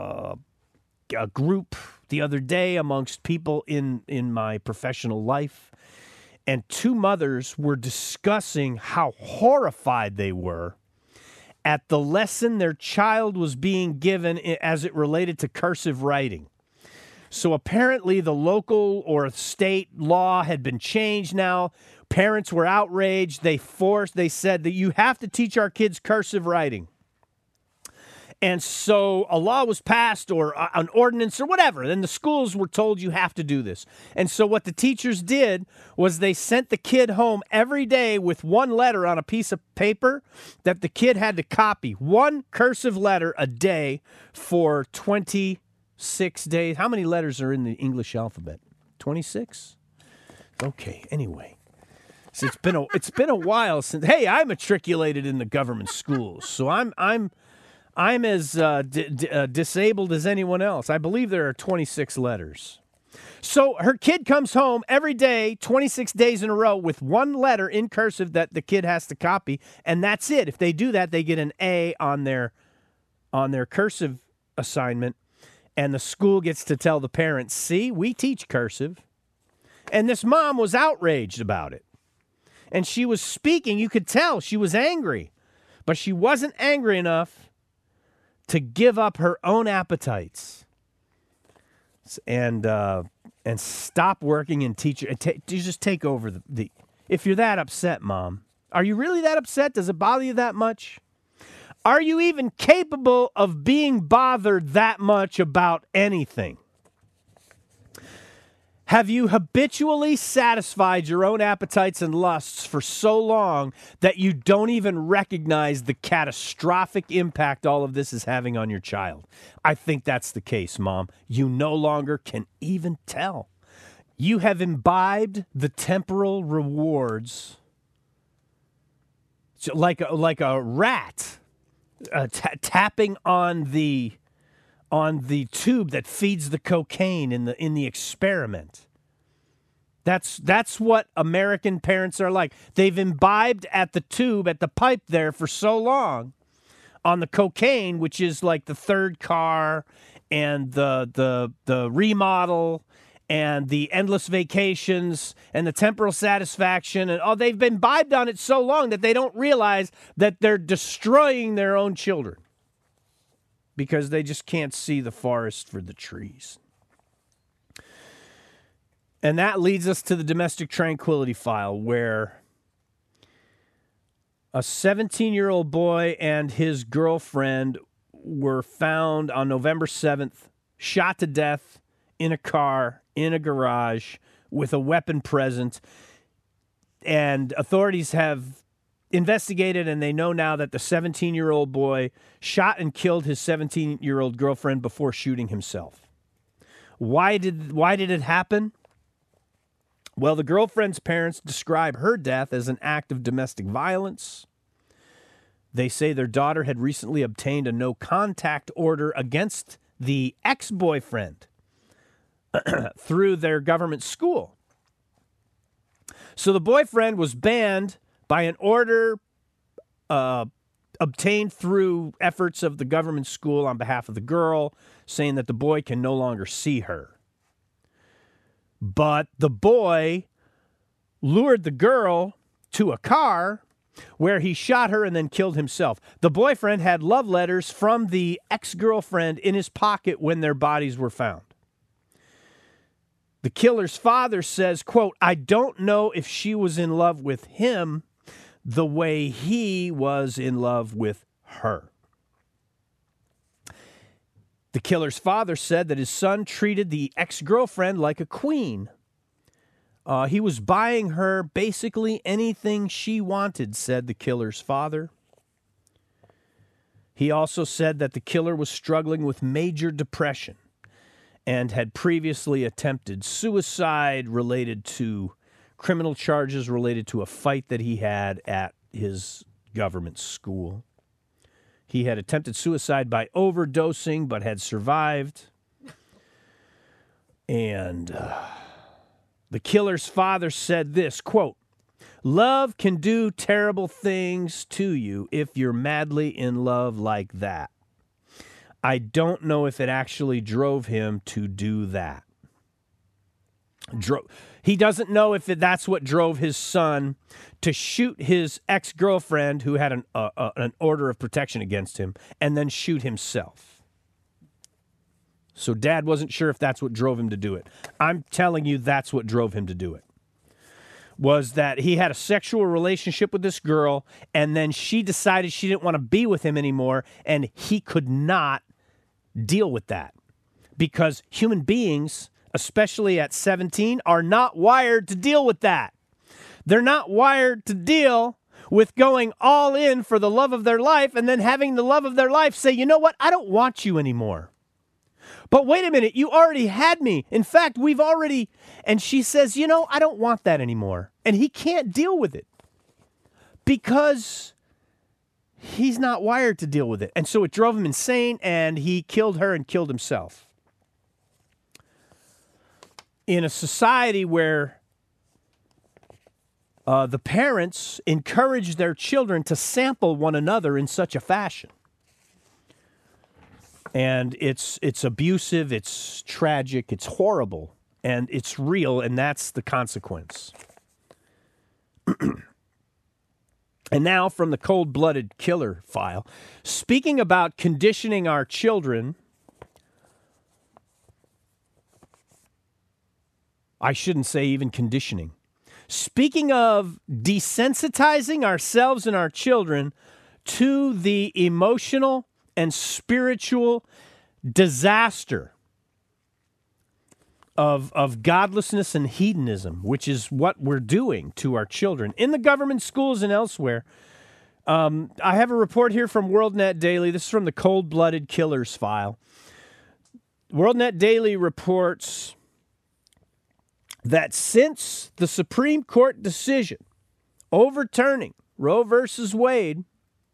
group the other day amongst people in my professional life, and two mothers were discussing how horrified they were at the lesson their child was being given as it related to cursive writing. So apparently the local or state law had been changed now. Parents were outraged. They said that you have to teach our kids cursive writing. And so a law was passed or an ordinance or whatever. Then the schools were told you have to do this. And so what the teachers did was they sent the kid home every day with one letter on a piece of paper that the kid had to copy. One cursive letter a day for 26 days. How many letters are in the English alphabet? 26? Okay, anyway. So it's been a while since. Hey, I matriculated in the government schools, so I'm as disabled as anyone else. I believe there are 26 letters. So her kid comes home every day, 26 days in a row, with one letter in cursive that the kid has to copy, and that's it. If they do that, they get an A on their cursive assignment, and the school gets to tell the parents, "See, we teach cursive." And this mom was outraged about it. And she was speaking, you could tell she was angry, but she wasn't angry enough to give up her own appetites and stop working in teacher. Just take over the. If you're that upset, Mom, are you really that upset? Does it bother you that much? Are you even capable of being bothered that much about anything? Have you habitually satisfied your own appetites and lusts for so long that you don't even recognize the catastrophic impact all of this is having on your child? I think that's the case, Mom. You no longer can even tell. You have imbibed the temporal rewards like a rat tapping on the tube that feeds the cocaine in the experiment. That's what American parents are like. They've imbibed at the tube, at the pipe there for so long on the cocaine, which is like the third car and the remodel and the endless vacations and the temporal satisfaction. And they've been imbibed on it so long that they don't realize that they're destroying their own children, because they just can't see the forest for the trees. And that leads us to the domestic tranquility file, where a 17-year-old boy and his girlfriend were found on November 7th, shot to death in a car, in a garage, with a weapon present. And authorities have investigated, and they know now that the 17-year-old boy shot and killed his 17-year-old girlfriend before shooting himself. Why did it happen? Well, the girlfriend's parents describe her death as an act of domestic violence. They say their daughter had recently obtained a no-contact order against the ex-boyfriend through their government school. So the boyfriend was banned by an order obtained through efforts of the government school on behalf of the girl, saying that the boy can no longer see her. But the boy lured the girl to a car where he shot her and then killed himself. The boyfriend had love letters from the ex-girlfriend in his pocket when their bodies were found. The killer's father says, quote, "I don't know if she was in love with him the way he was in love with her." The killer's father said that his son treated the ex-girlfriend like a queen. He was buying her basically anything she wanted, said the killer's father. He also said that the killer was struggling with major depression and had previously attempted suicide related to criminal charges related to a fight that he had at his government school. He had attempted suicide by overdosing, but had survived. And the killer's father said this, quote, "Love can do terrible things to you if you're madly in love like that. I don't know if it actually drove him to do that." He doesn't know if that's what drove his son to shoot his ex-girlfriend who had an order of protection against him and then shoot himself. So dad wasn't sure if that's what drove him to do it. I'm telling you that's what drove him to do it. Was that he had a sexual relationship with this girl and then she decided she didn't want to be with him anymore and he could not deal with that because human beings, especially at 17, are not wired to deal with that. They're not wired to deal with going all in for the love of their life and then having the love of their life say, you know what, I don't want you anymore. But wait a minute, you already had me. In fact, we've already... And she says, you know, I don't want that anymore. And he can't deal with it because he's not wired to deal with it. And so it drove him insane and he killed her and killed himself. In a society where the parents encourage their children to sample one another in such a fashion. And it's abusive, it's tragic, it's horrible, and it's real, and that's the consequence. And now from the cold-blooded killer file, speaking about conditioning our children, I shouldn't say even conditioning. Speaking of desensitizing ourselves and our children to the emotional and spiritual disaster of godlessness and hedonism, which is what we're doing to our children in the government schools and elsewhere. I have a report here from WorldNet Daily. This is from the Cold-Blooded Killers file. WorldNet Daily reports that since the Supreme Court decision overturning Roe versus Wade,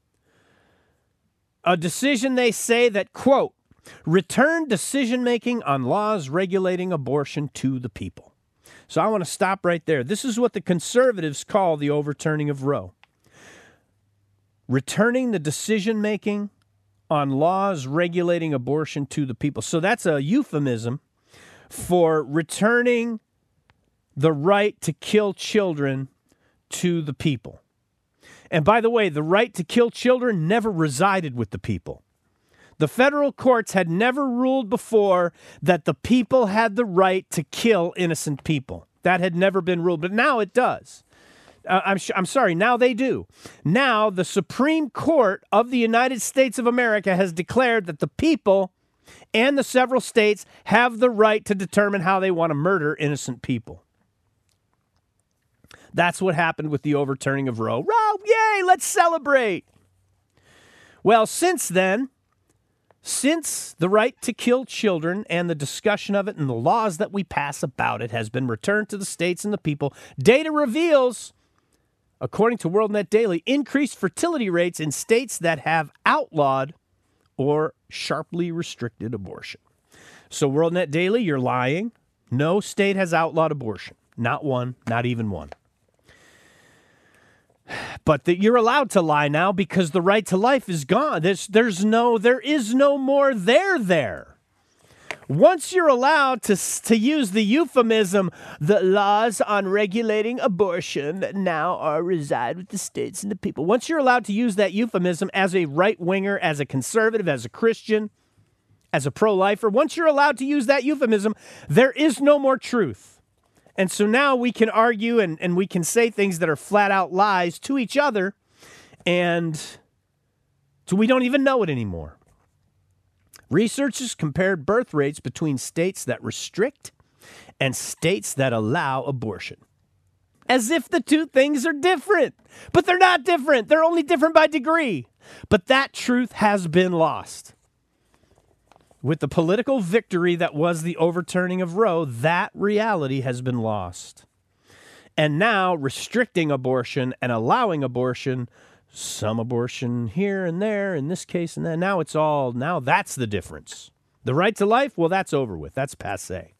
a decision they say that, quote, returned decision-making on laws regulating abortion to the people. So I want to stop right there. This is what the conservatives call the overturning of Roe. Returning the decision-making on laws regulating abortion to the people. So that's a euphemism for returning the right to kill children to the people. And by the way, the right to kill children never resided with the people. The federal courts had never ruled before that the people had the right to kill innocent people. That had never been ruled, but now it does. I'm sorry, now they do. Now the Supreme Court of the United States of America has declared that the people and the several states have the right to determine how they want to murder innocent people. That's what happened with the overturning of Roe. Roe, yay, let's celebrate. Well, since then, since the right to kill children and the discussion of it and the laws that we pass about it has been returned to the states and the people, data reveals, according to WorldNet Daily, increased fertility rates in states that have outlawed or sharply restricted abortion. So WorldNet Daily, you're lying. No state has outlawed abortion. Not one, not even one. But you're allowed to lie now because the right to life is gone. There is no more there. Once you're allowed to use the euphemism, the laws on regulating abortion now are reside with the states and the people. Once you're allowed to use that euphemism as a right-winger, as a conservative, as a Christian, as a pro-lifer, once you're allowed to use that euphemism, there is no more truth. And so now we can argue and we can say things that are flat out lies to each other, and so we don't even know it anymore. Researchers compared birth rates between states that restrict and states that allow abortion, as if the two things are different. But they're not different. They're only different by degree. But that truth has been lost. With the political victory that was the overturning of Roe, that reality has been lost. And now restricting abortion and allowing abortion, some abortion here and there, in this case and then, now that's the difference. The right to life, well, that's over with. That's passé.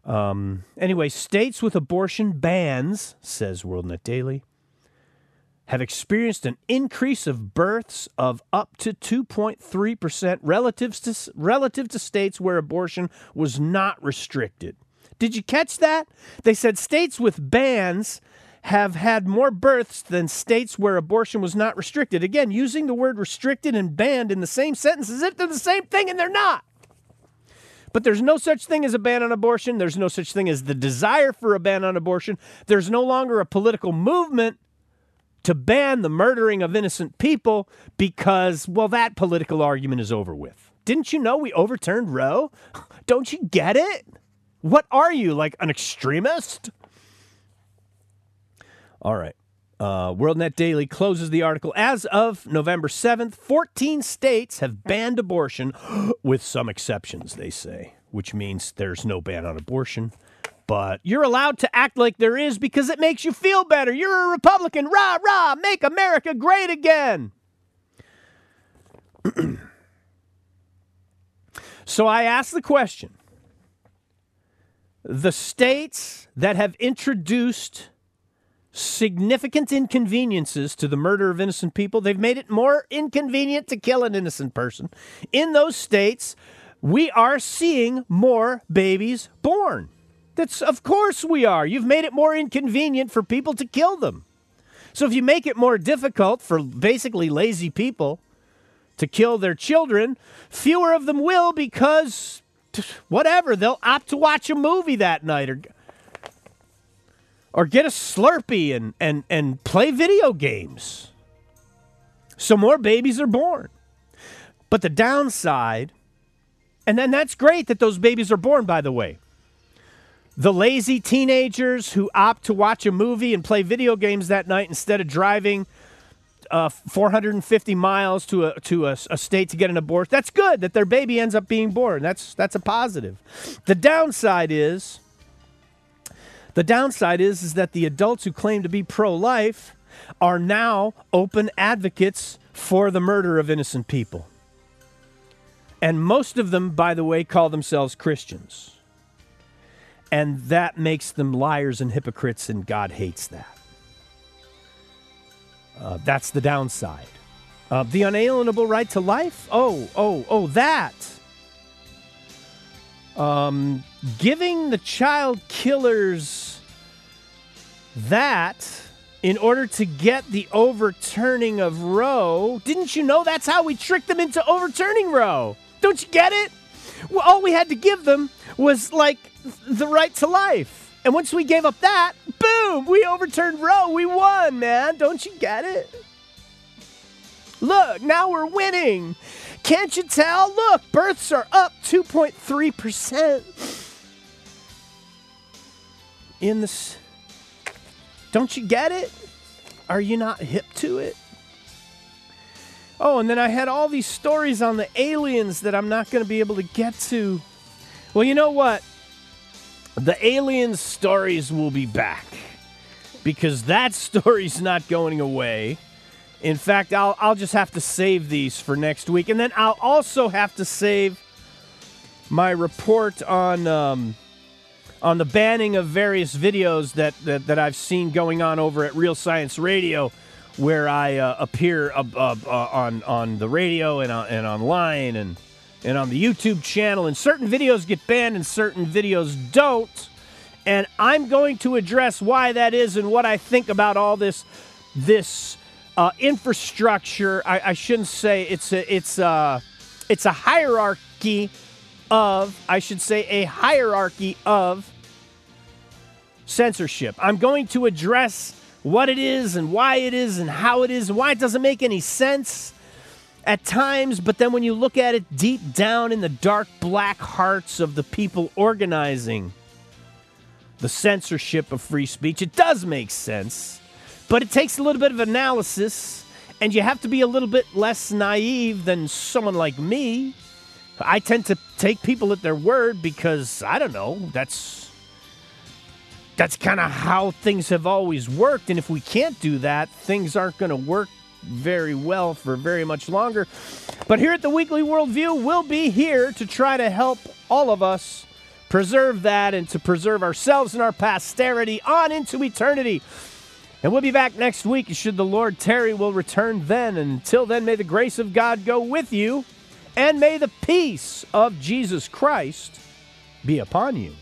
Anyway, states with abortion bans, says WorldNet Daily, have experienced an increase of births of up to 2.3% relative to states where abortion was not restricted. Did you catch that? They said states with bans have had more births than states where abortion was not restricted. Again, using the word restricted and banned in the same sentence as if they're the same thing, and they're not. But there's no such thing as a ban on abortion. There's no such thing as the desire for a ban on abortion. There's no longer a political movement to ban the murdering of innocent people because, well, that political argument is over with. Didn't you know we overturned Roe? Don't you get it? What are you, like an extremist? All right. WorldNet Daily closes the article. As of November 7th, 14 states have banned abortion, with some exceptions, they say, which means there's no ban on abortion. But you're allowed to act like there is because it makes you feel better. You're a Republican. Rah, rah, make America great again. So I ask the question. The states that have introduced significant inconveniences to the murder of innocent people, they've made it more inconvenient to kill an innocent person. In those states, we are seeing more babies born. That's, of course we are. You've made it more inconvenient for people to kill them. So if you make it more difficult for basically lazy people to kill their children, fewer of them will because, whatever, they'll opt to watch a movie that night or get a Slurpee and play video games. So more babies are born. But the downside, and then that's great that those babies are born, by the way. The lazy teenagers who opt to watch a movie and play video games that night instead of driving 450 miles to a state to get an abortion, that's good that their baby ends up being born. That's a positive. The downside is that the adults who claim to be pro-life are now open advocates for the murder of innocent people. And most of them, by the way, call themselves Christians. And that makes them liars and hypocrites, and God hates that. That's the downside. The unalienable right to life? That. Giving the child killers that in order to get the overturning of Roe. Didn't you know that's how we tricked them into overturning Roe? Don't you get it? Well, all we had to give them was, like, the right to life. And once we gave up that, boom, we overturned Roe. We won, man. Don't you get it? Look, now we're winning. Can't you tell? Look, births are up 2.3%. In this, don't you get it? Are you not hip to it? Oh, and then I had all these stories on the aliens that I'm not going to be able to get to. Well, you know what? The aliens stories will be back because that story's not going away. In fact, I'll just have to save these for next week. And then I'll also have to save my report on the banning of various videos that I've seen going on over at Real Science Radio, where I appear on the radio and online and on the YouTube channel. And certain videos get banned and certain videos don't. And I'm going to address why that is and what I think about all this infrastructure. I shouldn't say it's a hierarchy of, I should say a hierarchy of censorship. I'm going to address what it is and why it is and how it is and why it doesn't make any sense at times, but then when you look at it deep down in the dark black hearts of the people organizing the censorship of free speech, it does make sense. But it takes a little bit of analysis, and you have to be a little bit less naive than someone like me. I tend to take people at their word because, I don't know, that's kind of how things have always worked. And if we can't do that, things aren't going to work very well for very much longer. But here at the Weekly Worldview, we'll be here to try to help all of us preserve that and to preserve ourselves and our posterity on into eternity. And we'll be back next week. Should the Lord tarry, we'll return then. And until then, may the grace of God go with you, and may the peace of Jesus Christ be upon you.